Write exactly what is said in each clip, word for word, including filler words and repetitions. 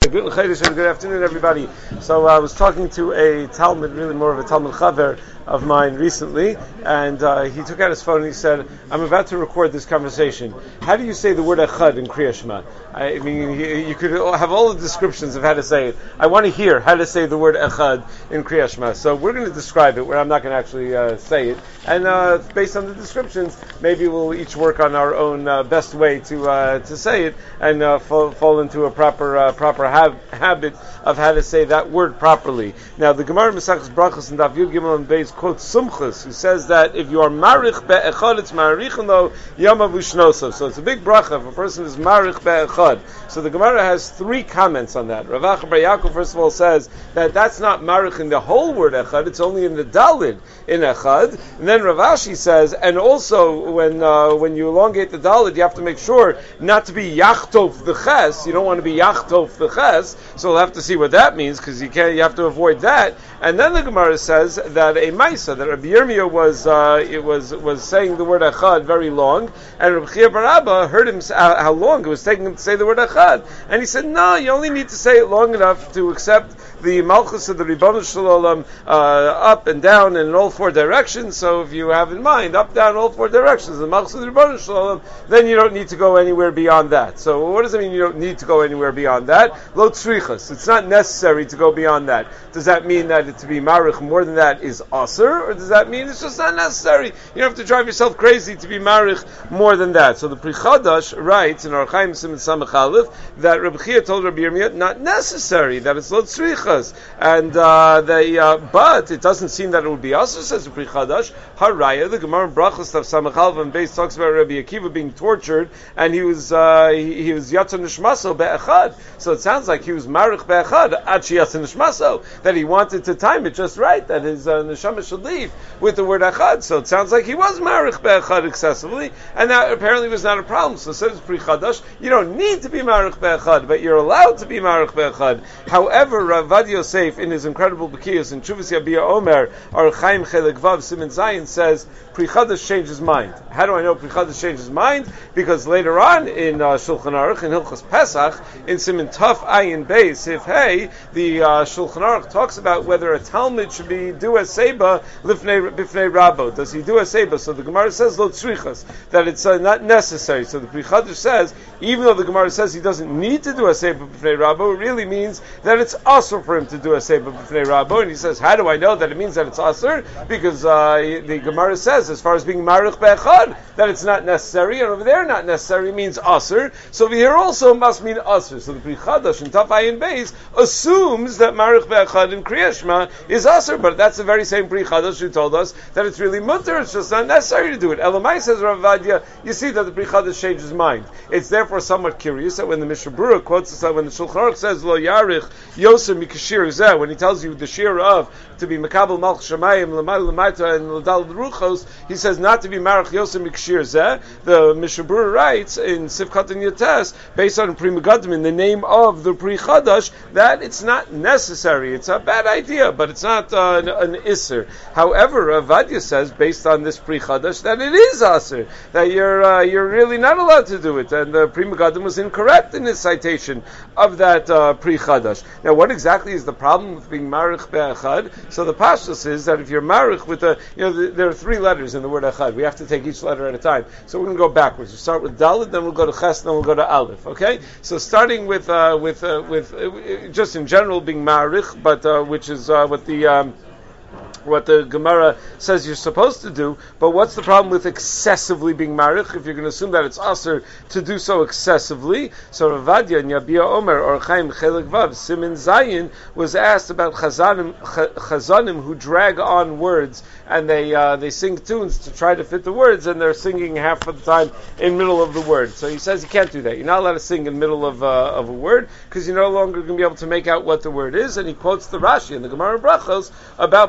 good, good afternoon, everybody. So I was talking to a Talmud, really more of a Talmud Chaver of mine recently, and uh, he took out his phone and he said, I'm about to record this conversation. How do you say the word echad in Kriya Shema? I mean, he, you could have all the descriptions of how to say it. I want to hear how to say the word echad in Kriya Shema. So we're going to describe it, where I'm not going to actually uh, say it. And uh, based on the descriptions, maybe we'll each work on our own uh, best way to uh, to say it and uh, fall, fall into a proper uh, proper hab- habit of how to say that word properly. Now, the Gemara Mesachos Brachos and Daf Yud Gimel and Beis quotes Sumchus, who says that if you are marich be'echad, it's marichin lo yamav u'shnosav. So it's a big bracha if a person is marich be'echad. So the Gemara has three comments on that. Rav Acha bar Yaakov, first of all, says that that's not marich in the whole word echad, it's only in the dalid in echad. And then Rav Ashi says, and also when uh, when you elongate the dalid, you have to make sure not to be yachtov the ches. You don't want to be yachtov the ches. So we'll have to see what that means, because you can't. You have to avoid that. And then the Gemara says that a Maisa, that Rabbi Yirmiyah was uh, it was was saying the word echad very long, and Rabbi Chia bar Abba heard him say how long it was taking him to say the word echad, and he said, no, you only need to say it long enough to accept the Malchus of the Ribono Shel Olam uh, up and down and in all four directions. So if you have in mind up, down, all four directions, the Malchus of the Ribono Shel Olam, then you don't need to go anywhere beyond that. So what does it mean you don't need to go anywhere beyond that? Lo tzrichas. It's not necessary to go beyond that. Does that mean that to be marich more than that is aser, or does that mean it's just not necessary? You don't have to drive yourself crazy to be marich more than that. So the Pri Chadash writes in Orach Chaim Siman Samach Aleph that Rabbi Chia told Rabbi Yirmiyah not necessary, that it's lo tzrichas, and uh, they, uh, but it doesn't seem that it would be aser, says the Pri Chadash. Haraya, the Gemara in Brachos Tav Samach Aleph and Beis talks about Rabbi Akiva being tortured, and he was uh, he, he was yatzon nishmaso be'echad. So it sounds like he was marich be'echad ad yatzon nishmaso, that he wanted to time it just right, that his uh, neshama should leave with the word echad. So it sounds like he was marich be'echad excessively, and that apparently was not a problem. So says Pri Chadash, you don't need to be marich be'echad, but you're allowed to be marich be'echad. However, Rav Vad Yosef, in his incredible Bekiyos in Chuvas Yabia Omer, Orach Chaim Chelek Vav Siman Zayin, says Pri Chadash changed his mind. How do I know Pri Chadash changed his mind? Because later on in uh, Shulchan Aruch, in Hilchos Pesach, in Siman Tuf Ayin Beis, if hey, the uh, Shulchan Aruch talks about whether a Talmud should be do a seba lifnei bifnei Rabbo. Does he do a seba? So the Gemara says lo tzrichas, that it's uh, not necessary. So the Pri Chadash says, even though the Gemara says he doesn't need to do a seba bifnei Rabbo, it really means that it's asur for him to do a seba bifnei Rabbo. And he says, how do I know that it means that it's asur? Because uh, the Gemara says, as far as being marich be'echad, that it's not necessary, and over there not necessary means asur. So over here also must mean asur. So the Pri Chadash in Taf Ayin Beis assumes that marich be'echad in Kriya Shema is asur, but that's the very same Pri Chadash who told us that it's really mutter, it's just not necessary to do it. Elamai says Rav Vadia, you see that the Pri Chadash changed his mind. It's therefore somewhat curious that when the Mishnah Berurah quotes this, when the Shulchan Aruch says lo yarich yoser mikashir zeh, when he tells you the shir of to be mekabel malch shamayim l'mayla l'mayta and l'dal l'ruchos, he says not to be marach yoser mikashir zeh. The Mishnah Berurah writes in Sivkat and Yates, based on Pri Megadim, in the name of the Pri Chadash, that it's not necessary. It's a bad idea, but it's not uh, an, an isser. However, Rav Vadia says, based on this Pri Chadash, that it is asser, that you're uh, you're really not allowed to do it, and the Pri Megadim was incorrect in his citation of that uh, Pri Chadash. Now, what exactly is the problem with being marich be'echad? So the pashtus is that if you're marich with a, you know, the, there are three letters in the word echad. We have to take each letter at a time. So we're going to go backwards. We start with Dalet, then we'll go to Ches, then we'll go to Aleph. Okay? So starting with uh, with uh, with uh, just in general being marich, but uh, which is uh, what the um, what the Gemara says you're supposed to do, but what's the problem with excessively being marich if you're going to assume that it's aser to do so excessively? So Rav Vadia and Yabia Omer Orach Chaim Chelek Vav Siman Zayin was asked about chazanim, chazanim who drag on words and they uh, they sing tunes to try to fit the words, and they're singing half of the time in middle of the word. So he says you can't do that. You're not allowed to sing in the middle of uh, of a word because you're no longer going to be able to make out what the word is. And he quotes the Rashi and the Gemara Brachos about being marich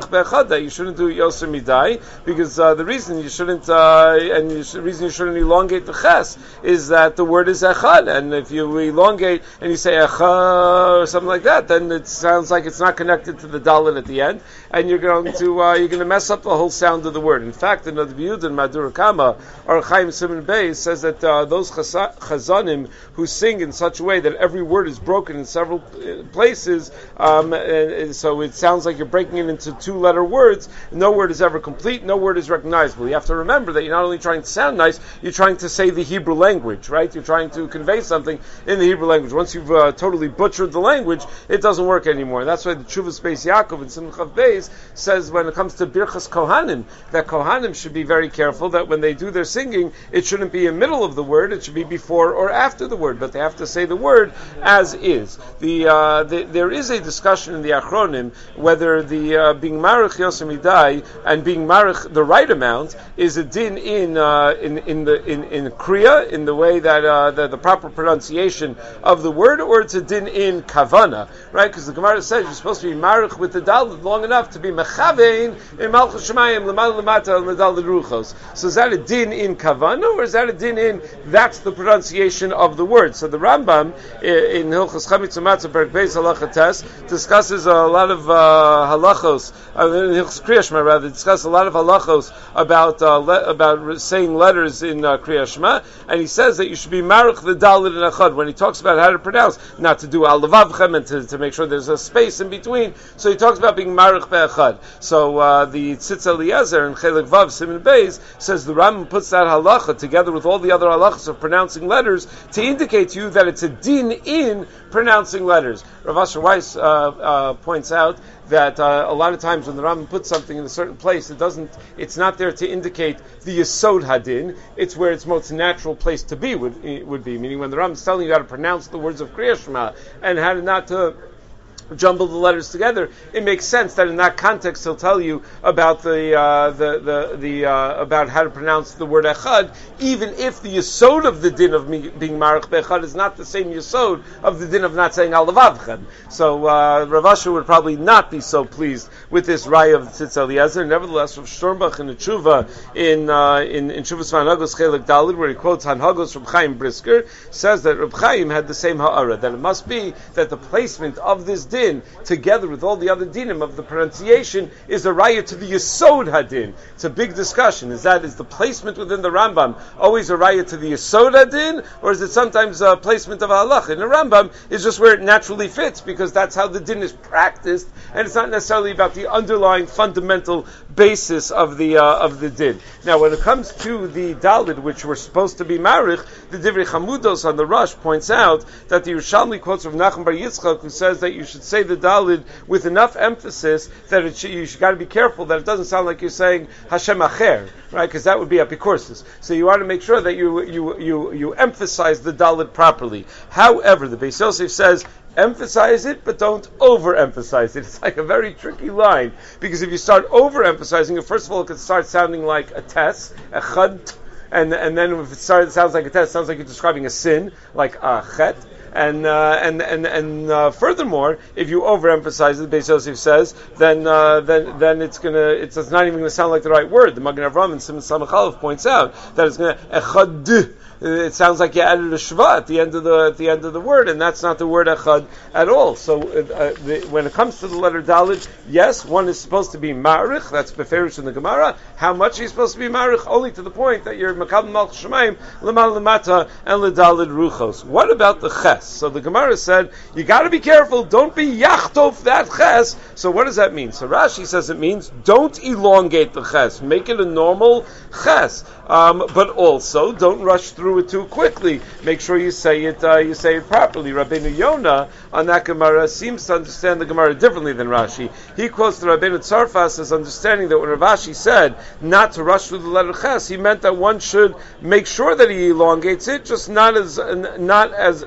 marich be'echad, that you shouldn't do yoser midai, because uh, the reason you shouldn't, uh, and the reason you shouldn't elongate the ches is that the word is echad, and if you elongate and you say echad or something like that, then it sounds like it's not connected to the dalet at the end, and you're going to uh, you're going to mess up the whole sound of the word. In fact, in the Biyud and Madur Kama, Or Chaim Simon Beis says that uh, those chazanim who sing in such a way that every word is broken in several places, um, and, and so it sounds like you're breaking it into two-letter words. No word is ever complete. No word is recognizable. You have to remember that you're not only trying to sound nice, you're trying to say the Hebrew language, right? You're trying to convey something in the Hebrew language. Once you've uh, totally butchered the language, it doesn't work anymore. And that's why the Tshuvas Beis Yaakov and Simon Chav Beis says when it comes to Birchas Kohanim, that Kohanim should be very careful that when they do their singing, it shouldn't be in the middle of the word, it should be before or after the word, but they have to say the word as is. The, uh, the there is a discussion in the Achronim whether the uh, being marich Yosem Midai and being marich the right amount is a din in uh, in in the in, in Kriya, in the way that uh, the, the proper pronunciation of the word, or it's a din in Kavana, right? Because the Gemara says you're supposed to be marich with the dalet long enough to be mechavein in Malchus Shemayim l'mal l'mata l'medal l'ruchos. So is that a din in Kavana, or is that a din in that's the pronunciation of the word? So the Rambam in Hilchos Chametz U'Matzah Perek Beis Halacha Tes discusses a lot of uh, halachos. Uh, in Hilchos Kriya Shema, rather, discusses a lot of halachos about uh, le- about saying letters in uh, Kriya Shema, and he says that you should be marich the dalet and echad when he talks about how to pronounce, not to do al levavchem and to, to make sure there's a space in between. So he talks about being marich be'echad. So uh, the Tzitz Eliezer in Chelik Vav Siman Beis says the Rambam puts that halacha together with all the other halachas of pronouncing letters to indicate to you that it's a din in pronouncing letters. Rav Asher Weiss uh, uh, points out that uh, a lot of times when the Rambam puts something in a certain place, it doesn't. It's not there to indicate the Yesod Hadin. It's where its most natural place to be would would be. Meaning when the Rambam is telling you how to pronounce the words of Kriya Shema and how to not to jumble the letters together, it makes sense that in that context he'll tell you about the uh, the the, the uh, about how to pronounce the word echad, even if the yesod of the din of me being marich be'echad is not the same yesod of the din of not saying al levavchem. So uh, Rav Asher would probably not be so pleased with this raya of the Tzitz Eliezer. Nevertheless, Rav Shtormbach in the Tshuva in uh, in in Tshuvas Hanhagos Chelik Daled, where he quotes Hanhagos from Chaim Brisker, says that Reb Chaim had the same ha'ara, that it must be that the placement of this din together with all the other dinim of the pronunciation is a raya to the Yesod Hadin. It's a big discussion. Is that is the placement within the Rambam always a raya to the Yesod Hadin, or is it sometimes a placement of halach? In the Rambam is just where it naturally fits, because that's how the din is practiced, and it's not necessarily about the underlying fundamental basis of the uh, of the din. Now, when it comes to the Dalid, which we're supposed to be marich, the Divrei Chamudos on the Rush points out that the Yerushalmi quotes from Nachum Bar Yitzchak, who says that you should say the Dalid with enough emphasis that it should, you should got to be careful that it doesn't sound like you're saying Hashem Acher, right? Because that would be apikorsis. So you want to make sure that you you you you emphasize the Dalid properly. However, the Beis Yosef says, emphasize it, but don't overemphasize it. It's like a very tricky line, because if you start overemphasizing it, first of all, it could start sounding like a tes, a chad, and and then if it starts, sounds like a tes, it sounds like you're describing a sin, like a chet. And uh, and and and uh, furthermore, if you overemphasize it, Beis Yosef says, then uh, then then it's gonna it's, it's not even gonna sound like the right word. The Magen Avraham and Simon Samach Aleph points out that it's gonna echad. It sounds like you added a shva at the end of the at the end of the word, and that's not the word echad at all. So uh, the, when it comes to the letter dalid, yes, one is supposed to be marich. That's beferish in the Gemara. How much are you supposed to be marich? Only to the point that you're makabel malchus shemayim l'mal l'mata and l'dalid ruchos. What about the ches? So the Gemara said you got to be careful. Don't be yachtof that ches. So what does that mean? So Rashi says it means don't elongate the ches. Make it a normal ches, um, but also don't rush through it too quickly. Make sure you say it uh, you say it properly. Rabbeinu Yonah on that Gemara seems to understand the Gemara differently than Rashi. He quotes the Rabbeinu Tzarfas as understanding that when Rashi said not to rush through the letter ches, he meant that one should make sure that he elongates it, just not as not as as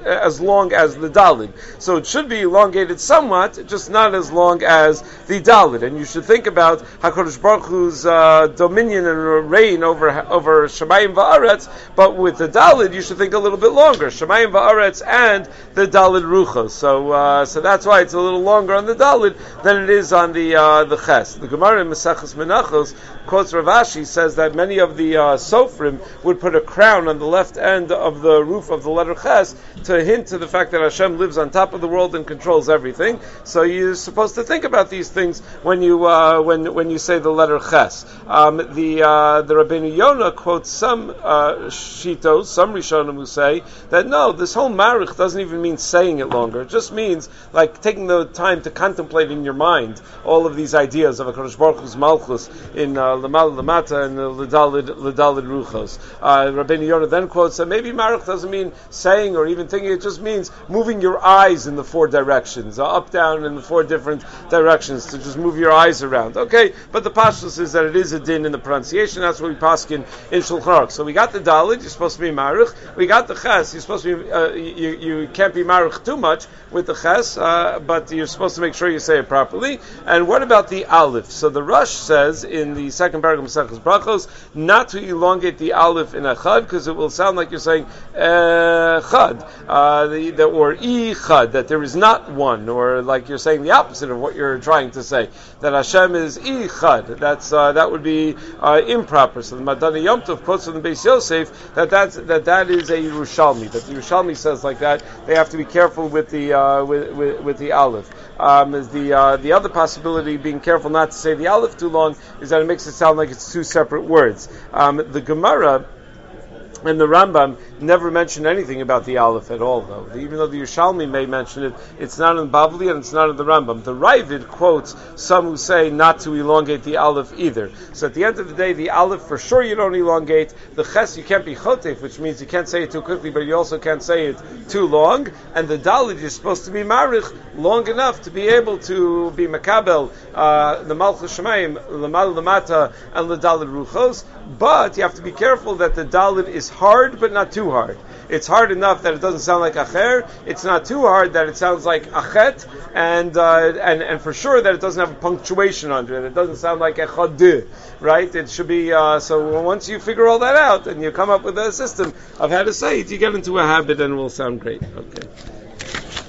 long as the Dalid. So it should be elongated somewhat, just not as long as the Dalid. And you should think about HaKadosh Baruch Hu's uh, dominion and reign over over Shemayim Va'aretz, but with the Dalid, you should think a little bit longer. Shemayim Va'aretz and the Dalid Ruchos. So uh, so that's why it's a little longer on the Dalid than it is on the uh, the Ches. The Gemara in Maseches Menachos quotes Rav Ashi, says that many of the uh, Sofrim would put a crown on the left end of the roof of the letter Ches to hint to the fact that Hashem lives on top of the world and controls everything. So you're supposed to think about these things when you uh, when when you say the letter Ches. Um, the uh, the Rabbeinu Yonah quotes some uh, shitos, some Rishonim who say that no, this whole marich doesn't even mean saying it longer. It just means like taking the time to contemplate in your mind all of these ideas of HaKadosh Baruch Hu's Malchus in uh, Lamal Lamata and L'Dalid L'Dalid Ruchos. Uh, Rabbeinu Yonah then quotes that maybe marich doesn't mean saying or even thinking. It just means moving your eyes in the four directions, uh, up, down, in the four different directions, to just move your eyes around. Okay, but the pashtus is that it is a din in the pronunciation. That's what we paskin in Shulchan Aruch. So we got the Dalid, you're supposed to be marich. We got the Ches, you're supposed to be, uh, you, you can't be marich too much with the Ches, uh, but you're supposed to make sure you say it properly. And what about the Aleph? So the Rush says in the second paragraph of Maseches Brachos not to elongate the Aleph in a Chad, because it will sound like you're saying uh, Chad, uh, the, the, or I Chad, that there is not one, or like you're saying the opposite of what you're trying to say, that Hashem is I Chad. That's uh, that would be uh, improper. So the Madani Yom Tov quotes from the Beis Yosef that that's, that that is a Yerushalmi. That the Yerushalmi says like that. They have to be careful with the uh, with, with with the Aleph. Um, is the uh, the other possibility, being careful not to say the Aleph too long, is that it makes it sound like it's two separate words. Um, the Gemara and the Rambam never mention anything about the Aleph at all, though. Even though the Yerushalmi may mention it, it's not in Bavli and it's not in the Rambam. The Ravid quotes some who say not to elongate the Aleph either. So at the end of the day, the Aleph for sure you don't elongate. The Ches you can't be Chotef, which means you can't say it too quickly, but you also can't say it too long. And the Dalid you're supposed to be Marich long enough to be able to be Makabel, uh, the Malchus Shemayim, L'mal Lamata, and the Dalid Ruchos. But you have to be careful that the Dalid is hard, but not too hard. It's hard enough that it doesn't sound like acher. It's not too hard that it sounds like achet, and uh, and and for sure that it doesn't have a punctuation under it. It doesn't sound like echad, right? It should be. Uh, so once you figure all that out and you come up with a system of how to say it, you get into a habit and it will sound great. Okay.